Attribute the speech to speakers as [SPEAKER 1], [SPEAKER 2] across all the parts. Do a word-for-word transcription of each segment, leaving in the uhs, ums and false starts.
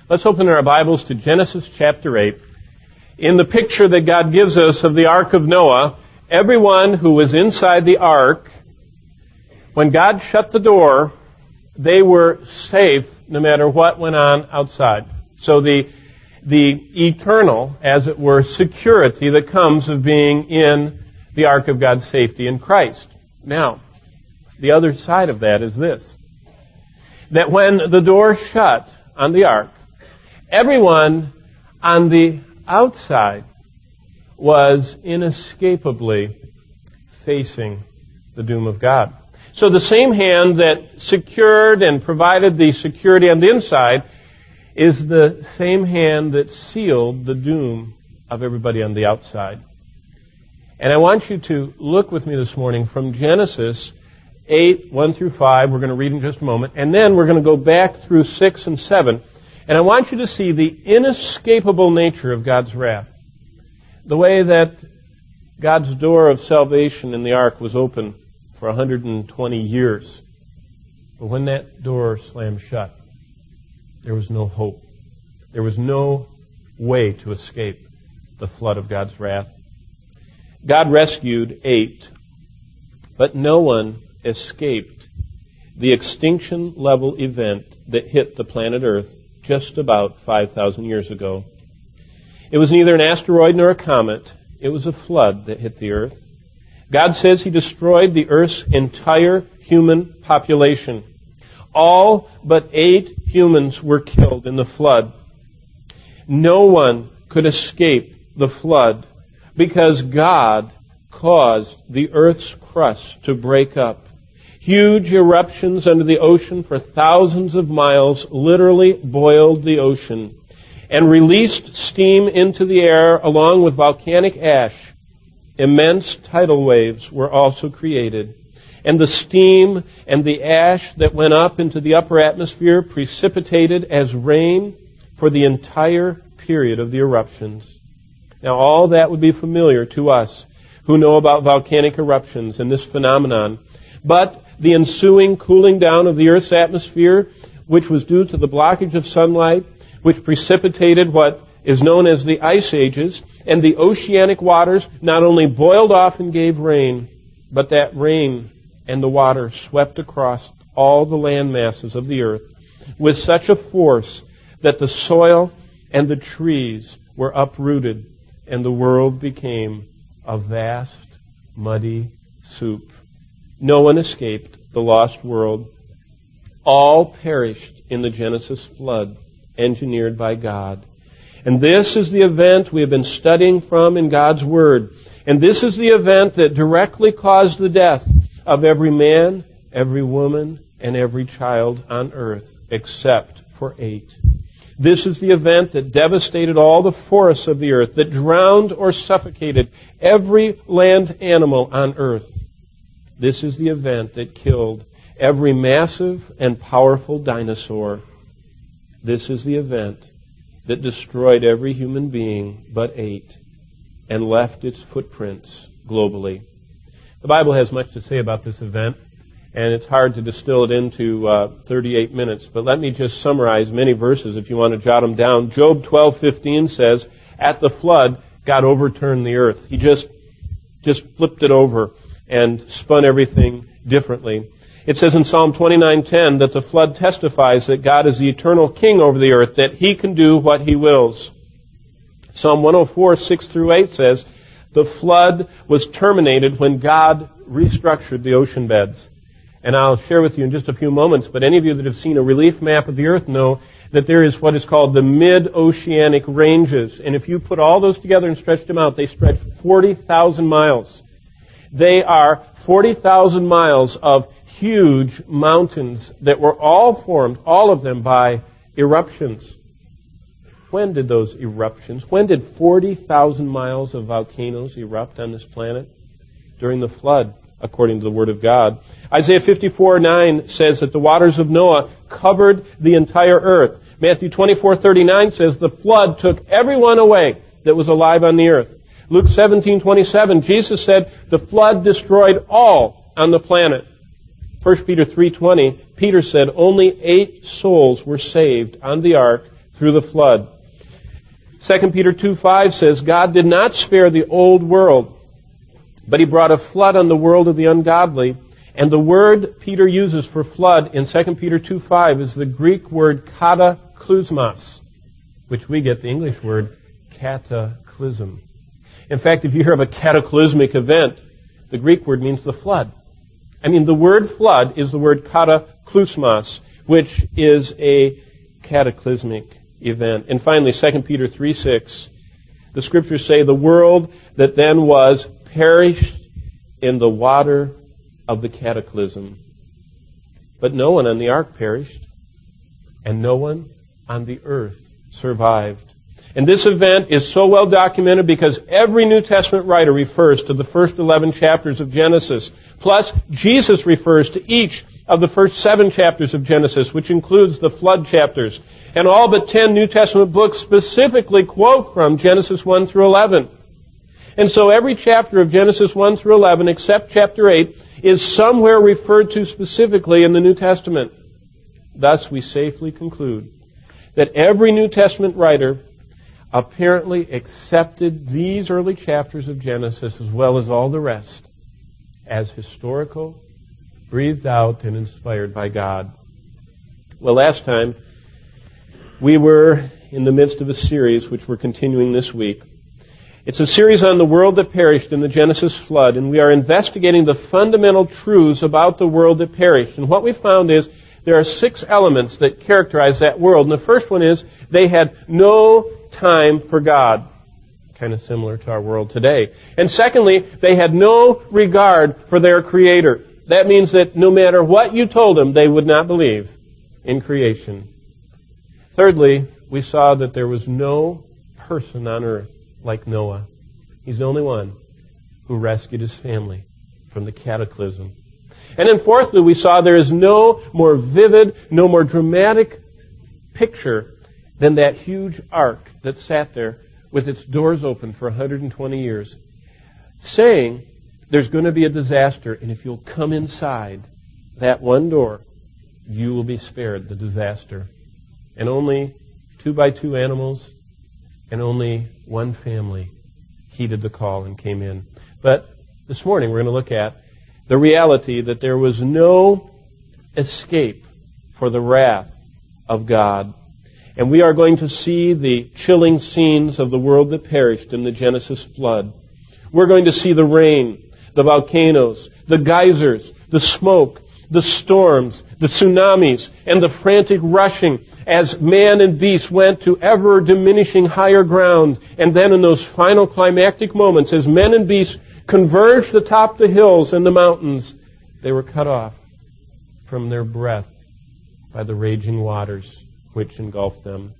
[SPEAKER 1] Let's open our Bibles to Genesis chapter eight. In the picture that God gives us of the Ark of Noah, everyone who was inside the ark, when God shut the door, they were safe no matter what went on outside. So the the eternal, as it were, security that comes of being in the ark of God's safety in Christ. Now, the other side of that is this, that when the door shut on the ark, everyone on the outside was inescapably facing the doom of God. So the same hand that secured and provided the security on the inside is the same hand that sealed the doom of everybody on the outside. And I want you to look with me this morning from Genesis eight, one through five. We're going to read in just a moment. And then we're going to go back through six and seven. And I want you to see the inescapable nature of God's wrath. The way that God's door of salvation in the ark was open for one hundred twenty years. But when that door slammed shut, there was no hope. There was no way to escape the flood of God's wrath. God rescued eight, but no one escaped the extinction level event that hit the planet Earth just about five thousand years ago. It was neither an asteroid nor a comet. It was a flood that hit the earth. God says He destroyed the earth's entire human population. All but eight humans were killed in the flood. No one could escape the flood because God caused the earth's crust to break up. Huge eruptions under the ocean for thousands of miles literally boiled the ocean and released steam into the air along with volcanic ash. Immense tidal waves were also created. And the steam and the ash that went up into the upper atmosphere precipitated as rain for the entire period of the eruptions. Now all that would be familiar to us who know about volcanic eruptions and this phenomenon. But the ensuing cooling down of the Earth's atmosphere, which was due to the blockage of sunlight, which precipitated what is known as the ice ages, and the oceanic waters not only boiled off and gave rain, but that rain and the water swept across all the land masses of the earth with such a force that the soil and the trees were uprooted, and the world became a vast, muddy soup. No one escaped the lost world. All perished in the Genesis flood, engineered by God. And this is the event we have been studying from in God's Word. And this is the event that directly caused the death of every man, every woman, and every child on earth, except for eight. This is the event that devastated all the forests of the earth, that drowned or suffocated every land animal on earth. This is the event that killed every massive and powerful dinosaur. This is the event that destroyed every human being but eight and left its footprints globally. The Bible has much to say about this event, and it's hard to distill it into uh, thirty-eight minutes, but let me just summarize many verses if you want to jot them down. Job twelve fifteen says, at the flood, God overturned the earth. He just, just flipped it over and spun everything differently. It says in Psalm twenty-nine ten that the flood testifies that God is the eternal king over the earth, that He can do what He wills. Psalm one oh four, six through eight says, the flood was terminated when God restructured the ocean beds. And I'll share with you in just a few moments, but any of you that have seen a relief map of the earth know that there is what is called the mid-oceanic ranges. And if you put all those together and stretch them out, they stretch forty thousand miles. They are forty thousand miles of huge mountains that were all formed, all of them, by eruptions. When did those eruptions, when did forty thousand miles of volcanoes erupt on this planet? During the flood, according to the Word of God. Isaiah fifty-four nine says that the waters of Noah covered the entire earth. Matthew twenty-four thirty-nine says the flood took everyone away that was alive on the earth. Luke seventeen twenty-seven, Jesus said the flood destroyed all on the planet. First Peter three twenty, Peter said only eight souls were saved on the ark through the flood. Second Peter two five says, God did not spare the old world, but He brought a flood on the world of the ungodly. And the word Peter uses for flood in Second Peter two five is the Greek word kataklysmos, which we get the English word cataclysm. In fact, if you hear of a cataclysmic event, the Greek word means the flood. I mean, the word flood is the word kataklysmos, which is a cataclysmic event. And finally, Second Peter three six, the Scriptures say, the world that then was perished in the water of the cataclysm. But no one on the ark perished, and no one on the earth survived. And this event is so well documented because every New Testament writer refers to the first eleven chapters of Genesis. Plus, Jesus refers to each of the first seven chapters of Genesis, which includes the flood chapters. And all but ten New Testament books specifically quote from Genesis one through eleven. And so every chapter of Genesis one through eleven, except chapter eight, is somewhere referred to specifically in the New Testament. Thus, we safely conclude that every New Testament writer apparently accepted these early chapters of Genesis, as well as all the rest, as historical, breathed out, and inspired by God. Well, last time, we were in the midst of a series which we're continuing this week. It's a series on the world that perished in the Genesis flood, and we are investigating the fundamental truths about the world that perished. And what we found is there are six elements that characterize that world. And the first one is they had no time for God. Kind of similar to our world today. And secondly, they had no regard for their Creator. That means that no matter what you told them, they would not believe in creation. Thirdly, we saw that there was no person on earth like Noah. He's the only one who rescued his family from the cataclysm. And then fourthly, we saw there is no more vivid, no more dramatic picture than that huge ark that sat there with its doors open for one hundred twenty years, saying there's going to be a disaster, and if you'll come inside that one door, you will be spared the disaster. And only two by two animals and only one family heeded the call and came in. But this morning we're going to look at the reality that there was no escape for the wrath of God. And we are going to see the chilling scenes of the world that perished in the Genesis flood. We're going to see the rain, the volcanoes, the geysers, the smoke, the storms, the tsunamis, and the frantic rushing as man and beast went to ever diminishing higher ground. And then in those final climactic moments, as men and beasts converged atop the hills and the mountains, they were cut off from their breath by the raging waters which engulfed them.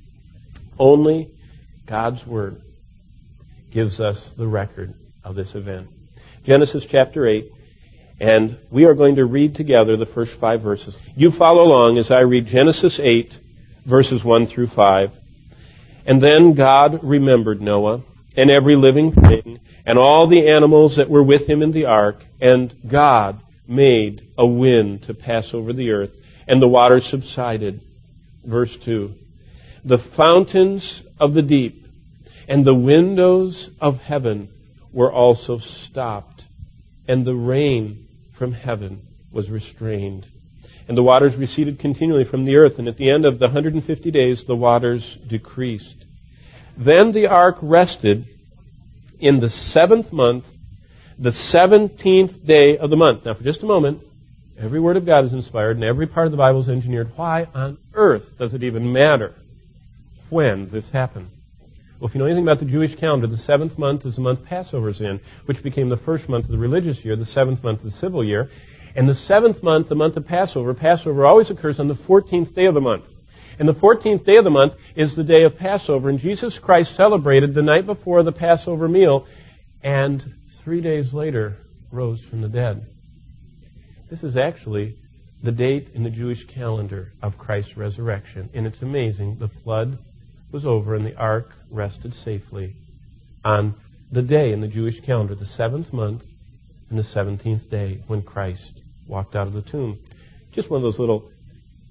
[SPEAKER 1] Only God's Word gives us the record of this event. Genesis chapter eight, and we are going to read together the first five verses. You follow along as I read Genesis eight, verses one through five. And then God remembered Noah and every living thing and all the animals that were with him in the ark, and God made a wind to pass over the earth, and the waters subsided. Verse two. The fountains of the deep and the windows of heaven were also stopped, and the rain from heaven was restrained. And the waters receded continually from the earth, and at the end of the one hundred fifty days the waters decreased. Then the ark rested in the seventh month, the seventeenth day of the month. Now for just a moment, every word of God is inspired and every part of the Bible is engineered. Why on earth does it even matter when this happened? Well, if you know anything about the Jewish calendar, the seventh month is the month Passover is in, which became the first month of the religious year, the seventh month of the civil year. And the seventh month, the month of Passover, Passover always occurs on the fourteenth day of the month. And the fourteenth day of the month is the day of Passover. And Jesus Christ celebrated the night before the Passover meal, and three days later rose from the dead. This is actually the date in the Jewish calendar of Christ's resurrection. And it's amazing. The flood was over and the ark rested safely on the day in the Jewish calendar, the seventh month and the seventeenth day, when Christ walked out of the tomb. Just one of those little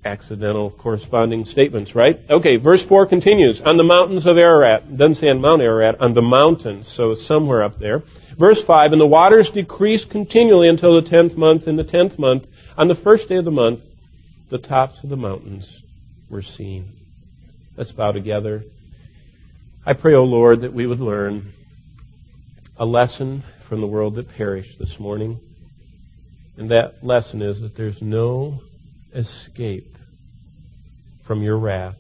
[SPEAKER 1] accidental corresponding statements, right? Okay, verse four continues. On the mountains of Ararat. It doesn't say on Mount Ararat, on the mountains, so it's somewhere up there. Verse five, and the waters decreased continually until the tenth month. In the tenth month, on the first day of the month, the tops of the mountains were seen. Let's bow together. I pray, O Lord, that we would learn a lesson from the world that perished this morning. And that lesson is that there's no escape from your wrath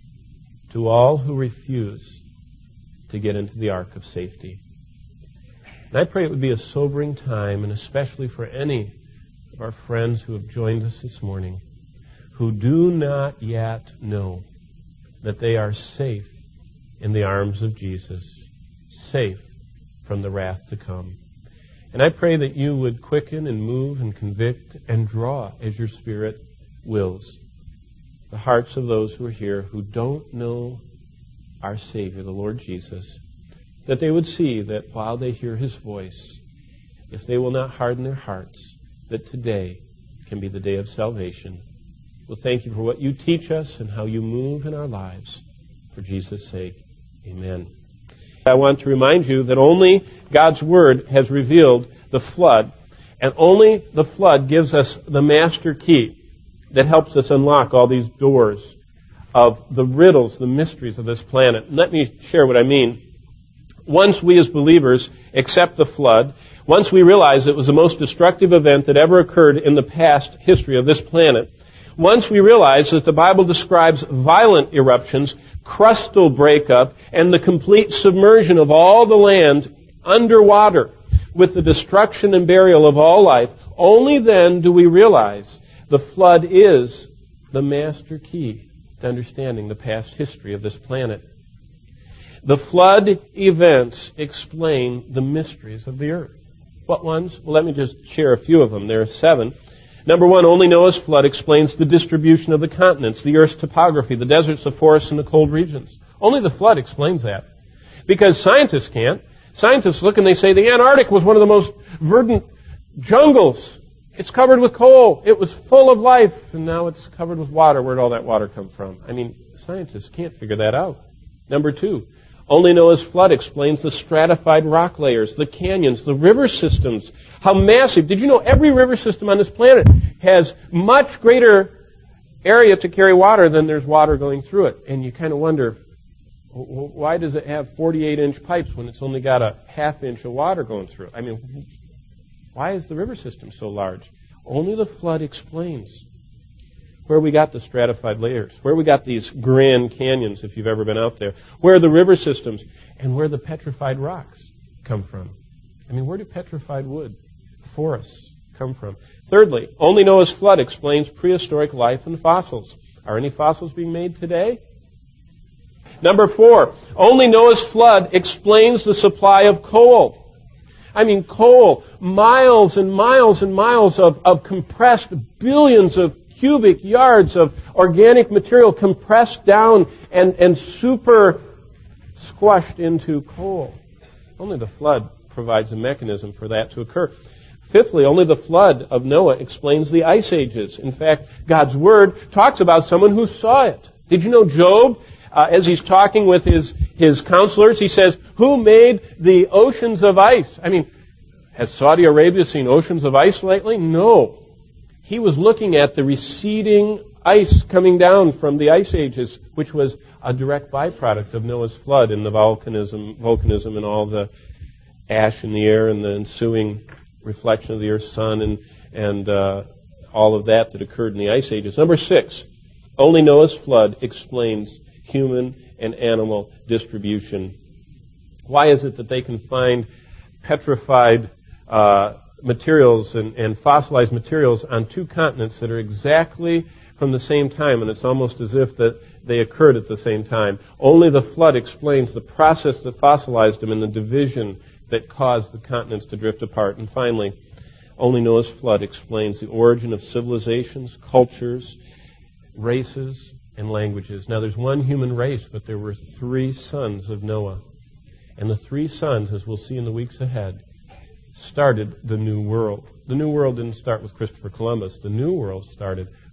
[SPEAKER 1] to all who refuse to get into the ark of safety. And I pray it would be a sobering time, and especially for any of our friends who have joined us this morning, who do not yet know that they are safe in the arms of Jesus, safe from the wrath to come. And I pray that you would quicken and move and convict and draw as your Spirit wills the hearts of those who are here who don't know our Savior, the Lord Jesus, that they would see that while they hear His voice, if they will not harden their hearts, that today can be the day of salvation. Well, thank you for what you teach us and how you move in our lives. For Jesus' sake, amen. I want to remind you that only God's Word has revealed the flood, and only the flood gives us the master key that helps us unlock all these doors of the riddles, the mysteries of this planet. And let me share what I mean. Once we as believers accept the flood, once we realize it was the most destructive event that ever occurred in the past history of this planet, once we realize that the Bible describes violent eruptions, crustal breakup, and the complete submersion of all the land underwater with the destruction and burial of all life, only then do we realize the flood is the master key to understanding the past history of this planet. The flood events explain the mysteries of the earth. What ones? Well, let me just share a few of them. There are seven. Number one, only Noah's flood explains the distribution of the continents, the earth's topography, the deserts, the forests, and the cold regions. Only the flood explains that. Because scientists can't. Scientists look and they say the Antarctic was one of the most verdant jungles. It's covered with coal. It was full of life, and now it's covered with water. Where'd all that water come from? I mean, scientists can't figure that out. Number two, only Noah's flood explains the stratified rock layers, the canyons, the river systems. How massive. Did you know every river system on this planet has much greater area to carry water than there's water going through it? And you kind of wonder, why does it have forty-eight inch pipes when it's only got a half inch of water going through it? I mean, why is the river system so large? Only the flood explains where we got the stratified layers, where we got these grand canyons, if you've ever been out there, where the river systems, and where the petrified rocks come from. I mean, where do petrified wood, forests come from? Thirdly, only Noah's flood explains prehistoric life and fossils. Are any fossils being made today? Number four, only Noah's flood explains the supply of coal. I mean, coal, miles and miles and miles of, of compressed billions of cubic yards of organic material compressed down and, and super squashed into coal. Only the flood provides a mechanism for that to occur. Fifthly, only the flood of Noah explains the ice ages. In fact, God's Word talks about someone who saw it. Did you know Job, uh, as he's talking with his, his counselors, he says, who made the oceans of ice? I mean, has Saudi Arabia seen oceans of ice lately? No. He was looking at the receding ice coming down from the ice ages, which was a direct byproduct of Noah's flood and the volcanism, volcanism and all the ash in the air and the ensuing reflection of the Earth's sun and, and uh, all of that that occurred in the ice ages. Number six, only Noah's flood explains human and animal distribution. Why is it that they can find petrified uh, materials and, and fossilized materials on two continents that are exactly from the same time, and it's almost as if that they occurred at the same time? Only the flood explains the process that fossilized them and the division that caused the continents to drift apart. And finally, only Noah's flood explains the origin of civilizations, cultures, races, and languages. Now, there's one human race, but there were three sons of Noah. And the three sons, as we'll see in the weeks ahead, started the New World. The New World didn't start with Christopher Columbus. The New World started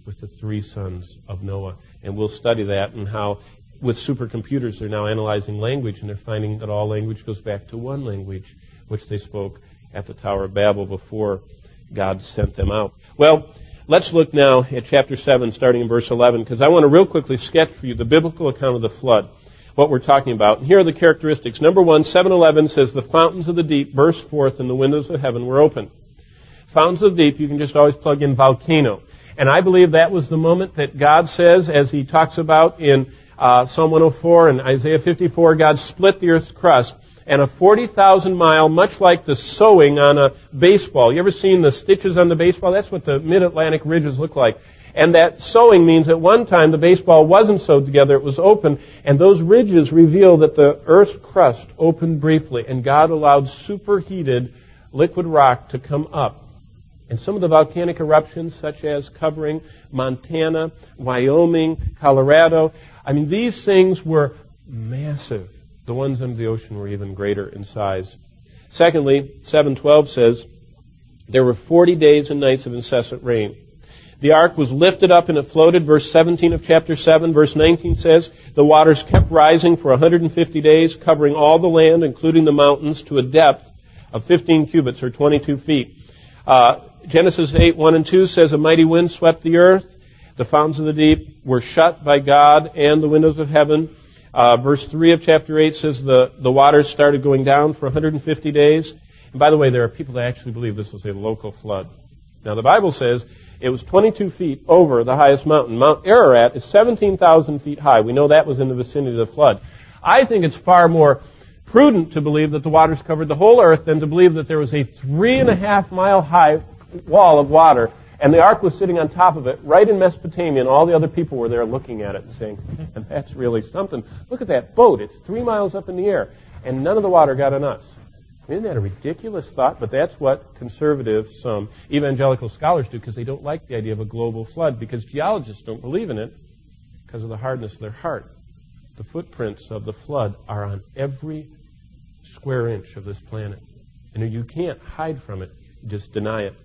[SPEAKER 1] with the three sons of Noah. And we'll study that and how with supercomputers they're now analyzing language, and they're finding that all language goes back to one language, which they spoke at the Tower of Babel before God sent them out. Well, let's look now at chapter seven, starting in verse eleven, because I want to real quickly sketch for you the biblical account of the flood, what we're talking about. And here are the characteristics. Number one, seven eleven says, the fountains of the deep burst forth and the windows of heaven were open. Fountains of the deep, you can just always plug in volcano. And I believe that was the moment that God says, as He talks about in uh, Psalm one oh four and Isaiah fifty-four, God split the earth's crust. And a forty thousand mile, much like the sewing on a baseball. You ever seen the stitches on the baseball? That's what the mid-Atlantic ridges look like. And that sewing means at one time the baseball wasn't sewed together, it was open, and those ridges reveal that the earth's crust opened briefly, and God allowed superheated liquid rock to come up. And some of the volcanic eruptions, such as covering Montana, Wyoming, Colorado, I mean, these things were massive. The ones under the ocean were even greater in size. Secondly, seven twelve says, there were forty days and nights of incessant rain. The ark was lifted up and it floated. Verse seventeen of chapter seven. Verse nineteen says, the waters kept rising for one hundred fifty days, covering all the land, including the mountains, to a depth of fifteen cubits, or twenty-two feet. Uh, Genesis eight, one and two says, a mighty wind swept the earth. The fountains of the deep were shut by God and the windows of heaven. Uh, verse three of chapter eight says the, the waters started going down for one hundred fifty days. And by the way, there are people that actually believe this was a local flood. Now, the Bible says it was twenty-two feet over the highest mountain. Mount Ararat is seventeen thousand feet high. We know that was in the vicinity of the flood. I think it's far more prudent to believe that the waters covered the whole earth than to believe that there was a three and a half mile high wall of water, and the ark was sitting on top of it, right in Mesopotamia, and all the other people were there looking at it and saying, and that's really something. Look at that boat. It's three miles up in the air, and none of the water got on us. Isn't that a ridiculous thought? But that's what conservative, some evangelical scholars do, because they don't like the idea of a global flood, because geologists don't believe in it because of the hardness of their heart. The footprints of the flood are on every square inch of this planet. And you can't hide from it. You just deny it.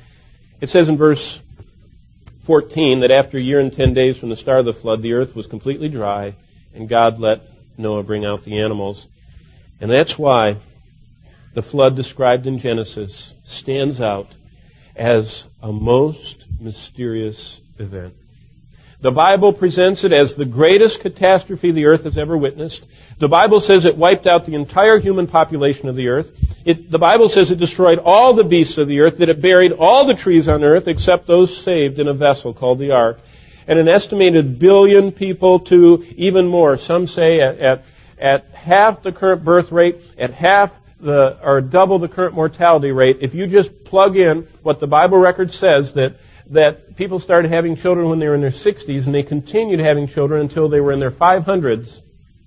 [SPEAKER 1] It says in verse fourteen that after a year and ten days from the start of the flood, the earth was completely dry, and God let Noah bring out the animals. And that's why the flood described in Genesis stands out as a most mysterious event. The Bible presents it as the greatest catastrophe the earth has ever witnessed. The Bible says it wiped out the entire human population of the earth. It, the Bible says it destroyed all the beasts of the earth, that it buried all the trees on earth except those saved in a vessel called the ark. And an estimated billion people to even more. Some say at, at, at half the current birth rate, at half the, or double the current mortality rate, if you just plug in what the Bible record says, that that people started having children when they were in their sixties, and they continued having children until they were in their five hundreds,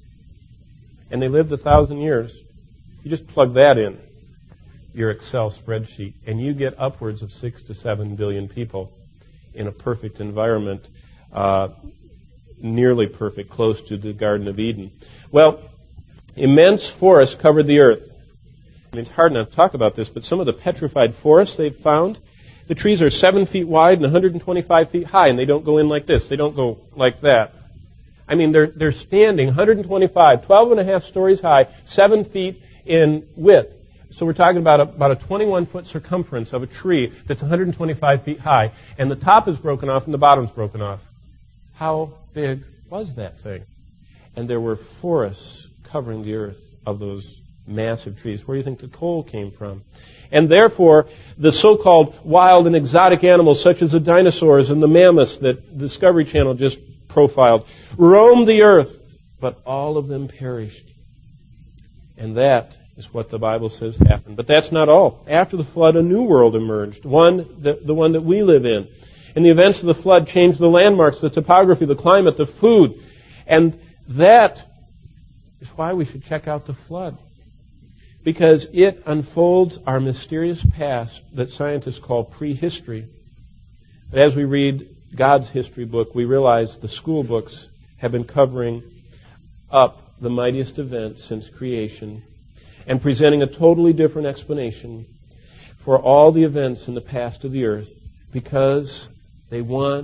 [SPEAKER 1] and they lived a thousand years. You just plug that in, your Excel spreadsheet, and you get upwards of six to seven billion people in a perfect environment, uh, nearly perfect, close to the Garden of Eden. Well, immense forests covered the earth. I mean, it's hard enough to talk about this, but some of the petrified forests they've found, the trees are seven feet wide and one hundred twenty-five feet high, and they don't go in like this. They don't go like that. I mean, they're they're standing one hundred twenty-five, twelve and a half stories high, seven feet in width. So we're talking about a, about a twenty-one foot circumference of a tree that's one hundred twenty-five feet high, and the top is broken off and the bottom's broken off. How big was that thing? And there were forests covering the earth of those massive trees. Where do you think the coal came from? And therefore, the so-called wild and exotic animals, such as the dinosaurs and the mammoths that Discovery Channel just profiled, roamed the earth, but all of them perished. And that is what the Bible says happened. But that's not all. After the flood, a new world emerged, one that, the one that we live in. And the events of the flood changed the landmarks, the topography, the climate, the food. And that is why we should check out the flood. Because it unfolds our mysterious past that scientists call prehistory. But as we read God's history book, we realize the school books have been covering up the mightiest events since creation and presenting a totally different explanation for all the events in the past of the earth, because they want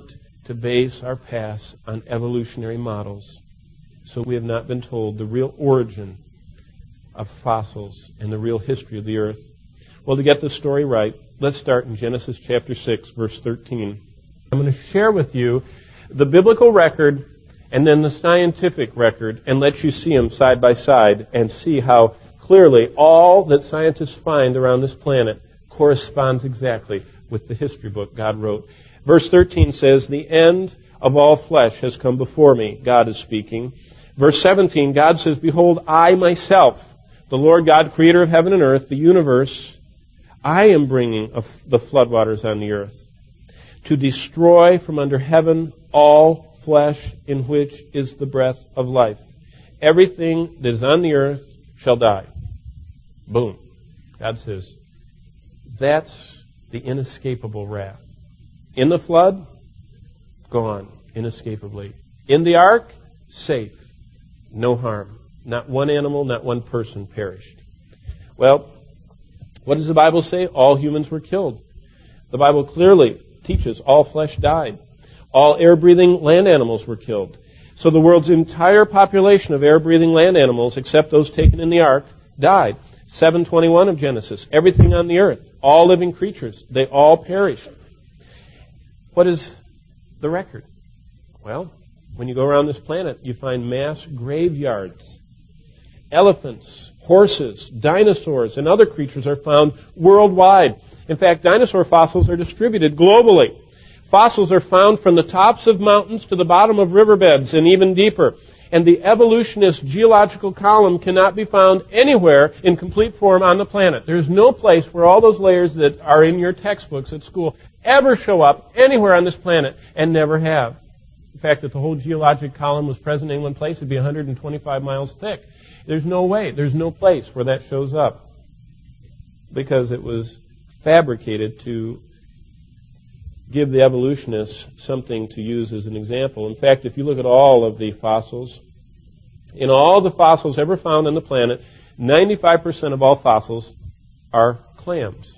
[SPEAKER 1] to base our paths on evolutionary models. So we have not been told the real origin of fossils and the real history of the earth. Well, to get this story right, let's start in Genesis chapter six, verse thirteen. I'm going to share with you the biblical record and then the scientific record and let you see them side by side and see how clearly all that scientists find around this planet corresponds exactly with the history book God wrote. Verse thirteen says, "The end of all flesh has come before me." God is speaking. Verse seventeen, God says, "Behold, I myself, the Lord God, creator of heaven and earth, the universe, I am bringing the floodwaters on the earth to destroy from under heaven all flesh in which is the breath of life. Everything that is on the earth shall die." Boom. God says, that's the inescapable wrath. In the flood, gone, inescapably. In the ark, safe, no harm. Not one animal, not one person perished. Well, what does the Bible say? All humans were killed. The Bible clearly teaches all flesh died. All air-breathing land animals were killed. So the world's entire population of air-breathing land animals, except those taken in the ark, died. seven twenty-one of Genesis. Everything on the earth, all living creatures, they all perished. What is the record? Well, when you go around this planet, you find mass graveyards. Elephants, horses, dinosaurs, and other creatures are found worldwide. In fact, dinosaur fossils are distributed globally. Fossils are found from the tops of mountains to the bottom of riverbeds and even deeper. And the evolutionist geological column cannot be found anywhere in complete form on the planet. There's no place where all those layers that are in your textbooks at school ever show up anywhere on this planet and never have. In fact, if the whole geologic column was present in one place, it'd be one hundred twenty-five miles thick. There's no way, there's no place where that shows up because it was fabricated to give the evolutionists something to use as an example. In fact, if you look at all of the fossils, in all the fossils ever found on the planet, ninety-five percent of all fossils are clams.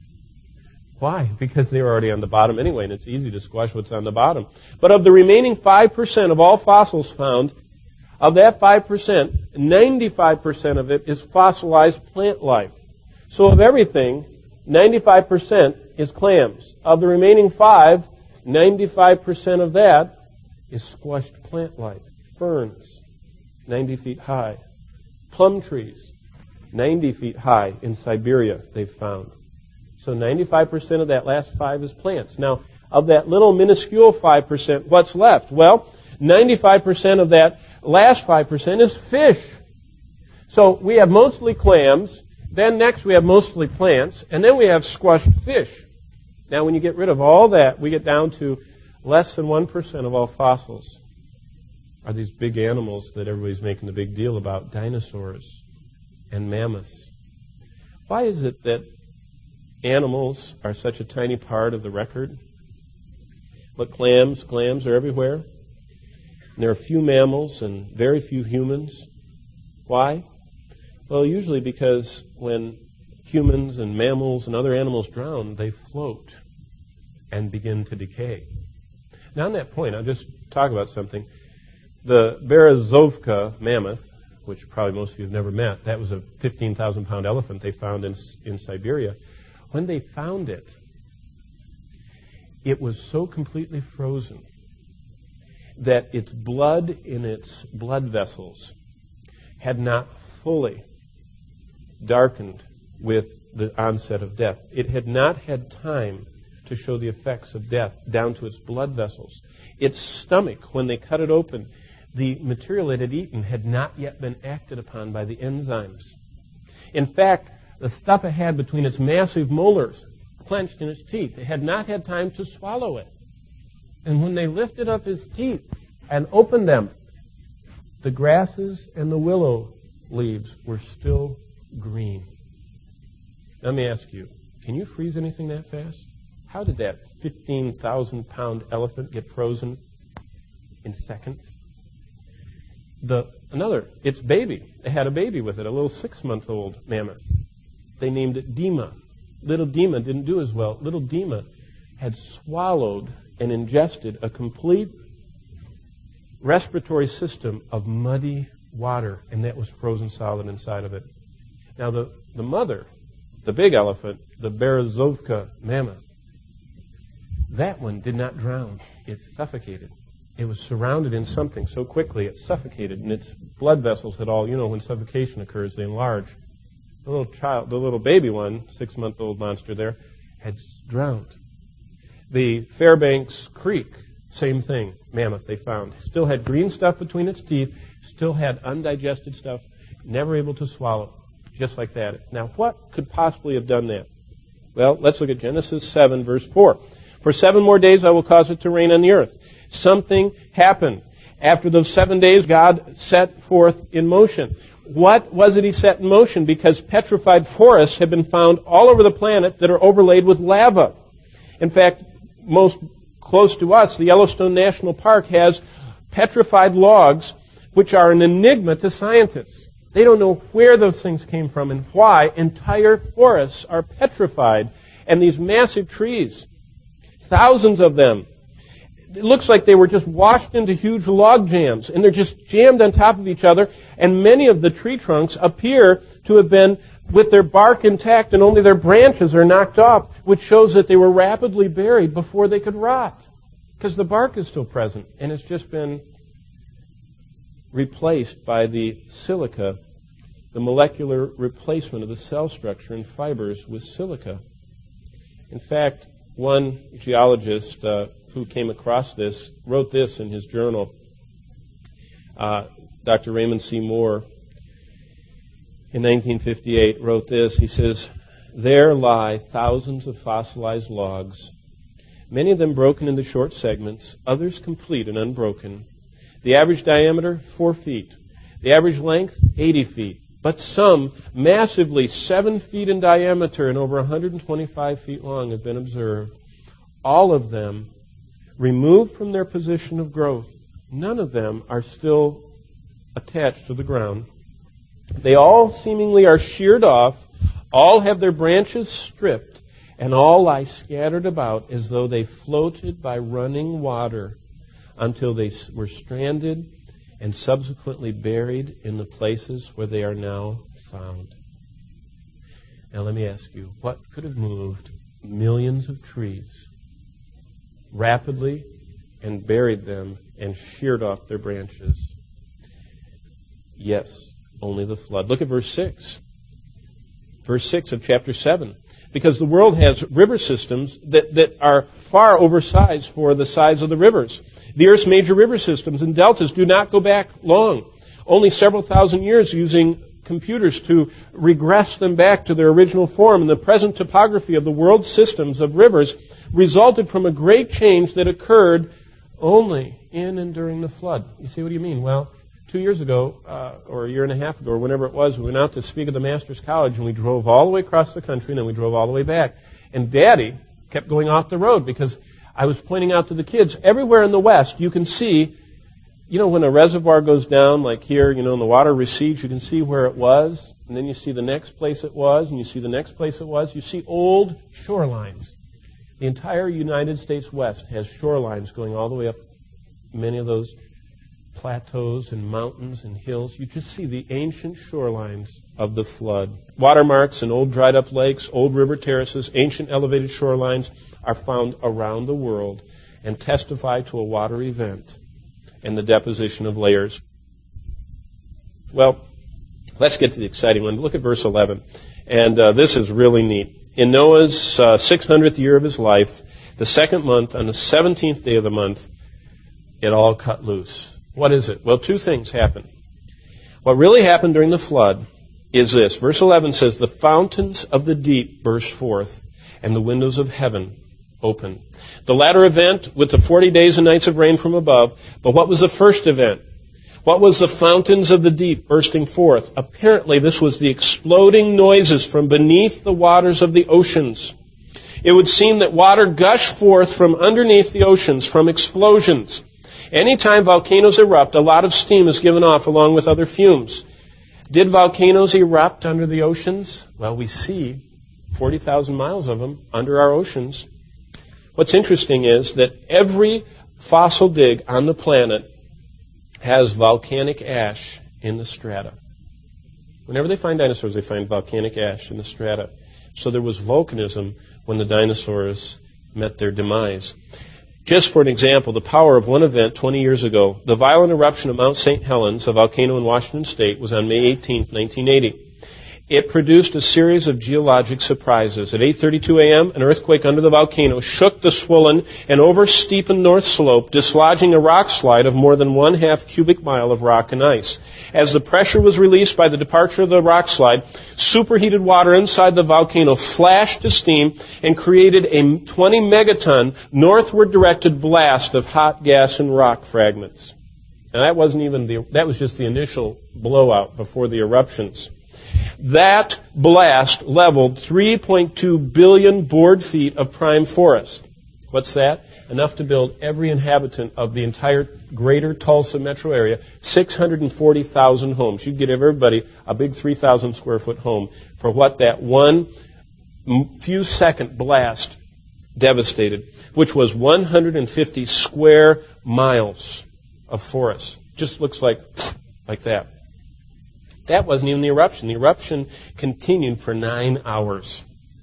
[SPEAKER 1] Why? Because they were already on the bottom anyway, and it's easy to squash what's on the bottom. But of the remaining five percent of all fossils found, of that five percent, ninety-five percent of it is fossilized plant life. So of everything, ninety-five percent is clams. Of the remaining five, ninety-five percent of that is squashed plant life. Ferns, ninety feet high. Plum trees, ninety feet high in Siberia, they've found. So ninety-five percent of that last five is plants. Now, of that little minuscule five percent, what's left? Well, ninety-five percent of that last five percent is fish. So we have mostly clams, then next we have mostly plants, and then we have squashed fish. Now when you get rid of all that, we get down to less than one percent of all fossils are these big animals that everybody's making a big deal about, dinosaurs and mammoths. Why is it that animals are such a tiny part of the record? But clams, clams are everywhere. And there are few mammals and very few humans. Why? Well, usually because when humans and mammals and other animals drown, they float and begin to decay. Now on that point, I'll just talk about something. The Berezovka mammoth, which probably most of you have never met, that was a fifteen thousand pound elephant they found in, in Siberia. When they found it, it was so completely frozen that its blood in its blood vessels had not fully darkened with the onset of death. It had not had time to show the effects of death down to its blood vessels. Its stomach, when they cut it open, the material it had eaten had not yet been acted upon by the enzymes. In fact, the stuff it had between its massive molars, clenched in its teeth, it had not had time to swallow it. And when they lifted up its teeth and opened them, the grasses and the willow leaves were still green. Let me ask you, can you freeze anything that fast? How did that fifteen thousand pound elephant get frozen in seconds? The another, its baby, it had a baby with it, a little six-month-old mammoth. They named it Dima. Little Dima didn't do as well. Little Dima had swallowed and ingested a complete respiratory system of muddy water, and that was frozen solid inside of it. Now, the, the mother, the big elephant, the Berezovka mammoth, that one did not drown. It suffocated. It was surrounded in something so quickly it suffocated, and its blood vessels had all, you know, when suffocation occurs, they enlarge. The little child, the little baby one, six-month-old monster there, had drowned. The Fairbanks Creek, same thing, mammoth they found. Still had green stuff between its teeth, still had undigested stuff, never able to swallow, just like that. Now, what could possibly have done that? Well, let's look at Genesis seven, verse four. For seven more days I will cause it to rain on the earth. Something happened. After those seven days, God set forth in motion. What was it he set in motion? Because petrified forests have been found all over the planet that are overlaid with lava. In fact, most close to us, the Yellowstone National Park has petrified logs, which are an enigma to scientists. They don't know where those things came from and why. Entire forests are petrified. And these massive trees, thousands of them, it looks like they were just washed into huge log jams, and they're just jammed on top of each other, and many of the tree trunks appear to have been with their bark intact and only their branches are knocked off, which shows that they were rapidly buried before they could rot, because the bark is still present, and it's just been replaced by the silica, the molecular replacement of the cell structure and fibers with silica. In fact, one geologist uh, who came across this wrote this in his journal. Uh, Doctor Raymond C. Moore, in nineteen fifty-eight, wrote this. He says, "There lie thousands of fossilized logs, many of them broken into short segments, others complete and unbroken. The average diameter, four feet. The average length, eighty feet. But some massively seven feet in diameter and over one hundred twenty-five feet long have been observed. All of them removed from their position of growth. None of them are still attached to the ground. They all seemingly are sheared off, all have their branches stripped, and all lie scattered about as though they floated by running water until they were stranded and subsequently buried in the places where they are now found." Now let me ask you, what could have moved millions of trees rapidly and buried them and sheared off their branches? Yes, only the flood. Look at verse six. Verse six of chapter seven. Because the world has river systems that, that are far oversized for the size of the rivers. The Earth's major river systems and deltas do not go back long. Only several thousand years using computers to regress them back to their original form. And the present topography of the world's systems of rivers resulted from a great change that occurred only in and during the flood. You see, what do you mean? Well, two years ago, uh, or a year and a half ago, or whenever it was, we went out to speak at the Master's College, and we drove all the way across the country, and then we drove all the way back. And Daddy kept going off the road because I was pointing out to the kids, everywhere in the West, you can see, you know, when a reservoir goes down, like here, you know, and the water recedes, you can see where it was, and then you see the next place it was, and you see the next place it was. You see old shorelines. The entire United States West has shorelines going all the way up many of those plateaus and mountains and hills. You just see the ancient shorelines of the flood. Watermarks and old dried up lakes, old river terraces, ancient elevated shorelines are found around the world and testify to a water event and the deposition of layers. Well, let's get to the exciting one. Look at verse eleven. And uh, this is really neat. In Noah's uh, six hundredth year of his life, the second month, on the seventeenth day of the month, it all cut loose. What is it? Well, two things happened. What really happened during the flood is this. Verse eleven says, "The fountains of the deep burst forth, and the windows of heaven opened." The latter event with the forty days and nights of rain from above. But what was the first event? What was the fountains of the deep bursting forth? Apparently, this was the exploding noises from beneath the waters of the oceans. It would seem that water gushed forth from underneath the oceans, from explosions. Anytime volcanoes erupt, a lot of steam is given off along with other fumes. Did volcanoes erupt under the oceans? Well, we see forty thousand miles of them under our oceans. What's interesting is that every fossil dig on the planet has volcanic ash in the strata. Whenever they find dinosaurs, they find volcanic ash in the strata. So there was volcanism when the dinosaurs met their demise. Just for an example, the power of one event twenty years ago, the violent eruption of Mount Saint Helens, a volcano in Washington State, was on May eighteenth, nineteen eighty. It produced a series of geologic surprises. At eight thirty-two a.m., an earthquake under the volcano shook the swollen and over-steepened north slope, dislodging a rock slide of more than one-half cubic mile of rock and ice. As the pressure was released by the departure of the rock slide, superheated water inside the volcano flashed to steam and created a twenty megaton northward directed blast of hot gas and rock fragments. Now that wasn't even the, that was just the initial blowout before the eruptions. That blast leveled three point two billion board feet of prime forest. What's that? Enough to build every inhabitant of the entire greater Tulsa metro area, six hundred forty thousand homes. You'd get everybody a big three thousand square foot home for what that one few second blast devastated, which was one hundred fifty square miles of forest. Just looks like, like that. That wasn't even the eruption. The eruption continued for nine hours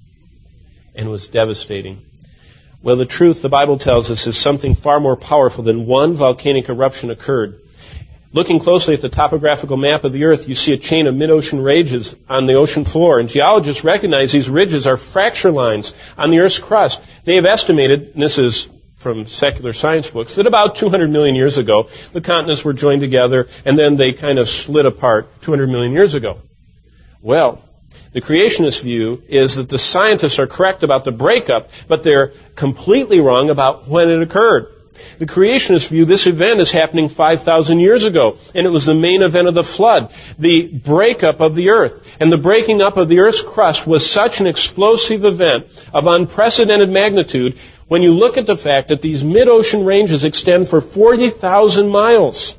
[SPEAKER 1] and was devastating. Well, the truth, the Bible tells us, is something far more powerful than one volcanic eruption occurred. Looking closely at the topographical map of the earth, you see a chain of mid-ocean ridges on the ocean floor, and geologists recognize these ridges are fracture lines on the earth's crust. They have estimated, and this is from secular science books, that about two hundred million years ago, the continents were joined together, and then they kind of slid apart two hundred million years ago. Well, the creationist view is that the scientists are correct about the breakup, but they're completely wrong about when it occurred. The creationist view, this event is happening five thousand years ago, and it was the main event of the flood, the breakup of the earth. And the breaking up of the earth's crust was such an explosive event of unprecedented magnitude when you look at the fact that these mid-ocean ranges extend for forty thousand miles.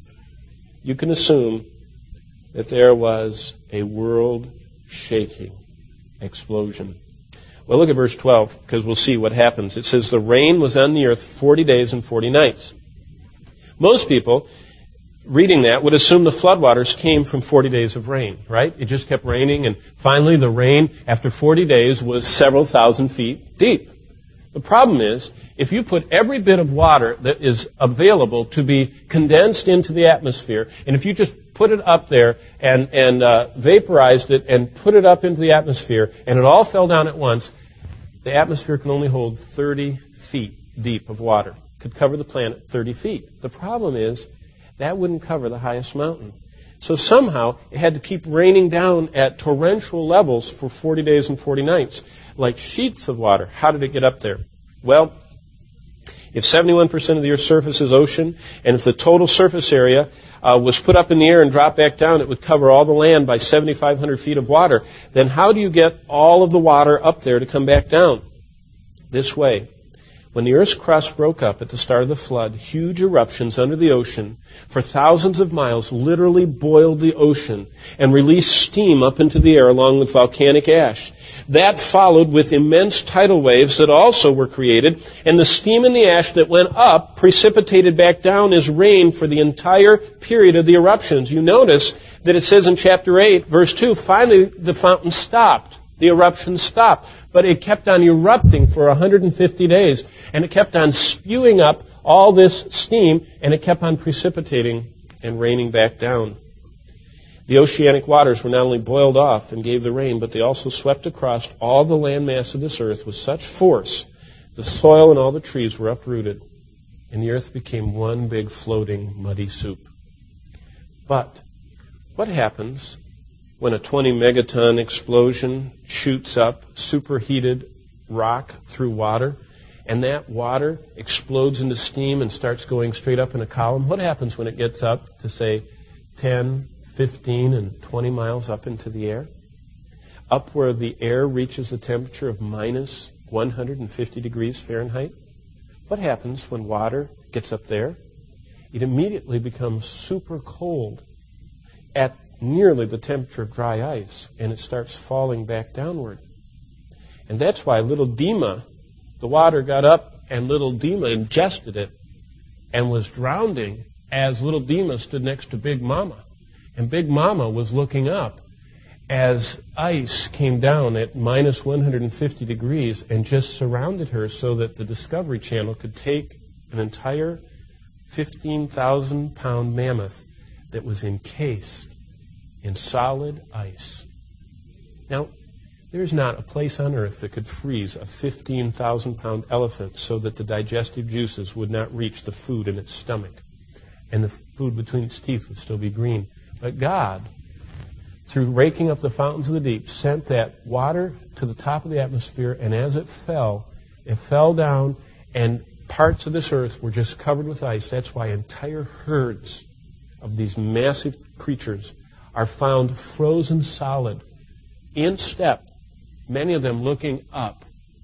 [SPEAKER 1] You can assume that there was a world-shaking explosion. Well, look at verse twelve, because we'll see what happens. It says, the rain was on the earth forty days and forty nights. Most people, reading that, would assume the floodwaters came from forty days of rain, right? It just kept raining, and finally the rain, after forty days, was several thousand feet deep. The problem is, if you put every bit of water that is available to be condensed into the atmosphere, and if you just put it up there and, and uh, vaporized it and put it up into the atmosphere, and it all fell down at once, the atmosphere can only hold thirty feet deep of water. Could cover the planet thirty feet. The problem is, that wouldn't cover the highest mountain. So somehow, it had to keep raining down at torrential levels for forty days and forty nights, like sheets of water. How did it get up there? Well, if seventy-one percent of the Earth's surface is ocean, and if the total surface area uh, was put up in the air and dropped back down, it would cover all the land by seventy-five hundred feet of water. Then how do you get all of the water up there to come back down? This way. When the Earth's crust broke up at the start of the flood, huge eruptions under the ocean for thousands of miles literally boiled the ocean and released steam up into the air along with volcanic ash. That followed with immense tidal waves that also were created, and the steam and the ash that went up precipitated back down as rain for the entire period of the eruptions. You notice that it says in chapter eight, verse two, finally the fountain stopped. The eruption stopped, but it kept on erupting for one hundred fifty days, and it kept on spewing up all this steam, and it kept on precipitating and raining back down. The oceanic waters were not only boiled off and gave the rain, but they also swept across all the landmass of this earth with such force, the soil and all the trees were uprooted, and the earth became one big floating muddy soup. But what happens when a twenty megaton explosion shoots up superheated rock through water, and that water explodes into steam and starts going straight up in a column? What happens when it gets up to, say, ten, fifteen, and twenty miles up into the air? Up where the air reaches a temperature of minus one hundred fifty degrees Fahrenheit? What happens when water gets up there? It immediately becomes super cold at nearly the temperature of dry ice, and it starts falling back downward. And that's why little Dima the water got up and little Dima ingested it and was drowning as little Dima stood next to Big Mama. And Big Mama was looking up as ice came down at minus one hundred fifty degrees and just surrounded her so that the Discovery Channel could take an entire fifteen thousand pound mammoth that was encased in solid ice. Now, there's not a place on earth that could freeze a fifteen thousand pound elephant so that the digestive juices would not reach the food in its stomach and the food between its teeth would still be green. But God, through raking up the fountains of the deep, sent that water to the top of the atmosphere, and as it fell, it fell down, and parts of this earth were just covered with ice. That's why entire herds of these massive creatures are found frozen solid, in step, many of them looking up,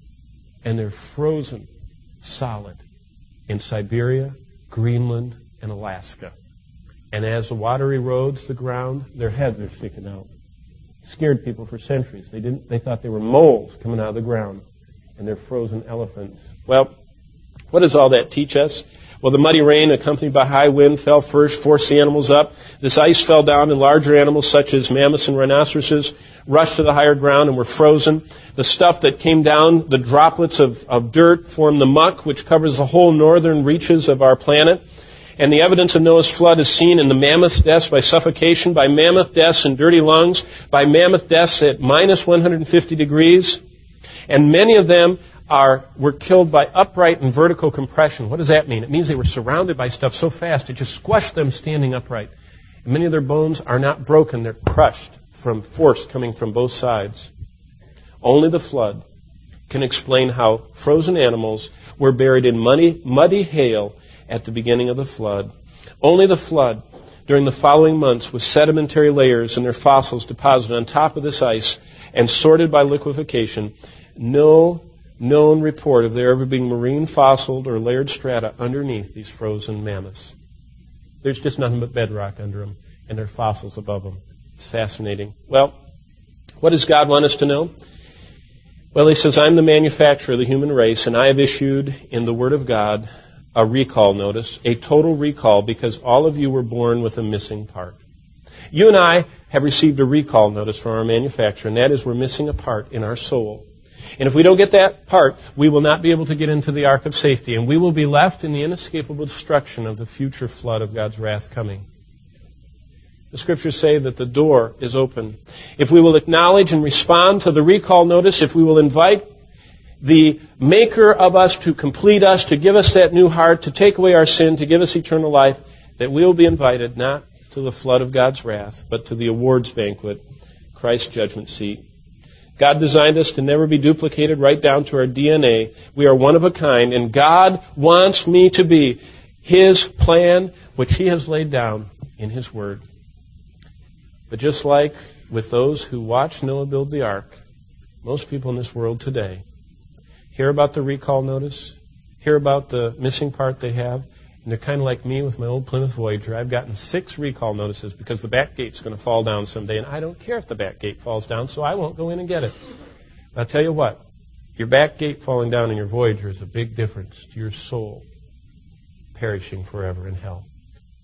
[SPEAKER 1] and they're frozen solid in Siberia, Greenland, and Alaska. And as the water erodes the ground, their heads are sticking out. Scared people for centuries. They didn't. They thought they were moles coming out of the ground, and they're frozen elephants. Well, what does all that teach us? Well, the muddy rain, accompanied by high wind, fell first, forced the animals up. This ice fell down, and larger animals, such as mammoths and rhinoceroses, rushed to the higher ground and were frozen. The stuff that came down, the droplets of, of dirt, formed the muck, which covers the whole northern reaches of our planet. And the evidence of Noah's flood is seen in the mammoth deaths by suffocation, by mammoth deaths in dirty lungs, by mammoth deaths at minus one hundred fifty degrees. And many of them are were killed by upright and vertical compression. What does that mean? It means they were surrounded by stuff so fast it just squashed them standing upright. And many of their bones are not broken, they're crushed from force coming from both sides. Only the flood can explain how frozen animals were buried in muddy, muddy hail at the beginning of the flood. Only the flood, during the following months, with sedimentary layers and their fossils deposited on top of this ice and sorted by liquefaction, no known report of there ever being marine fossiled or layered strata underneath these frozen mammoths. There's just nothing but bedrock under them, and there are fossils above them. It's fascinating. Well, what does God want us to know? Well, He says, I'm the manufacturer of the human race, and I have issued in the Word of God a recall notice, a total recall, because all of you were born with a missing part. You and I have received a recall notice from our manufacturer, and that is we're missing a part in our soul. And if we don't get that part, we will not be able to get into the ark of safety, and we will be left in the inescapable destruction of the future flood of God's wrath coming. The Scriptures say that the door is open. If we will acknowledge and respond to the recall notice, if we will invite the Maker of us to complete us, to give us that new heart, to take away our sin, to give us eternal life, that we will be invited not to the flood of God's wrath, but to the awards banquet, Christ's judgment seat. God designed us to never be duplicated right down to our D N A. We are one of a kind, and God wants me to be His plan, which He has laid down in His Word. But just like with those who watched Noah build the ark, most people in this world today hear about the recall notice, hear about the missing part they have, and they're kind of like me with my old Plymouth Voyager. I've gotten six recall notices because the back gate's going to fall down someday, and I don't care if the back gate falls down, so I won't go in and get it. But I'll tell you what, your back gate falling down in your Voyager is a big difference to your soul perishing forever in hell.